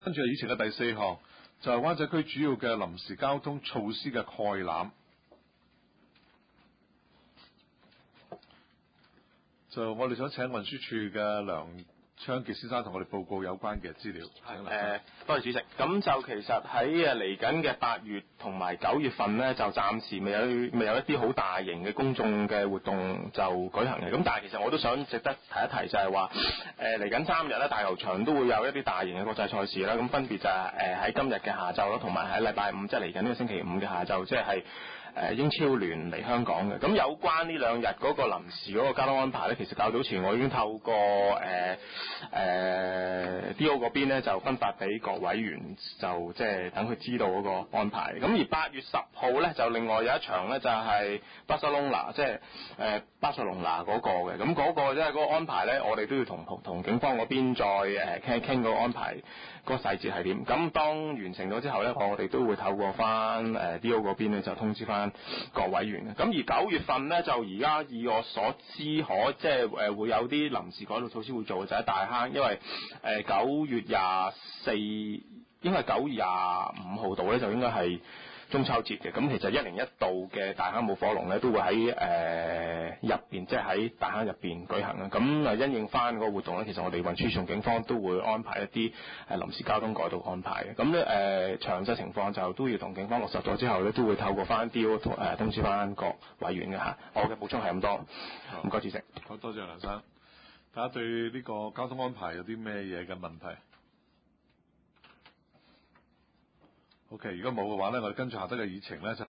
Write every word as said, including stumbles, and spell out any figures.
跟住係議程嘅第四項，就係灣仔區主要嘅臨時交通措施嘅概覽。就我哋想請運輸處嘅梁昌傑先生同我哋報告有關嘅資料。係誒、呃，多謝主席。咁就其實喺誒嚟緊嘅八月同埋九月份呢，就暫時未有未有一啲好大型嘅公眾嘅活動就舉行嘅。咁但係其實我都想值得提一提就係話，誒嚟緊三日咧，大球場都會有一啲大型嘅國際賽事啦。咁分別就係誒喺今日嘅下晝啦，同埋喺禮拜五，即係嚟緊呢個星期五嘅下晝，即係誒英超聯嚟香港嘅。咁有關呢兩日嗰個臨時嗰個交通安排咧，其實較早前我已經透過誒誒、呃、D O 嗰邊咧就分發俾各委員，就即係等佢知道嗰個安排。咁而八月十號咧就另外有一場咧就係巴塞隆拿，即係誒巴塞隆拿嗰個嘅。咁嗰個即係嗰個安排咧，我哋都要同同警方嗰邊再誒傾一傾嗰個安排嗰個細節係點。咁當完成咗之後咧，我哋都會透過翻誒 D O 嗰邊咧就通知翻各委員嘅。咁而九月份咧就而家以我所知可即係誒會有啲臨時改道措施會做嘅，就喺大坑，因為誒九月廿四應該係九月廿五號度咧就應該係中秋節嘅。咁其實一年一度嘅大坑舞火龍咧都會喺誒入邊，即係喺大坑入邊舉行啦。咁啊因應翻嗰個活動咧，其實我哋運輸署警方都會安排一啲誒臨時交通改道安排嘅。咁咧誒詳細情況就都要同警方落實咗之後咧，都會透過翻 D O 誒通知翻各委員嘅嚇。我嘅補充係咁多，唔該主席。 好多謝梁生。大家對呢個交通安排有啲咩嘢嘅問題 ？OK， 如果冇嘅話咧，我哋跟住下低嘅議程咧就。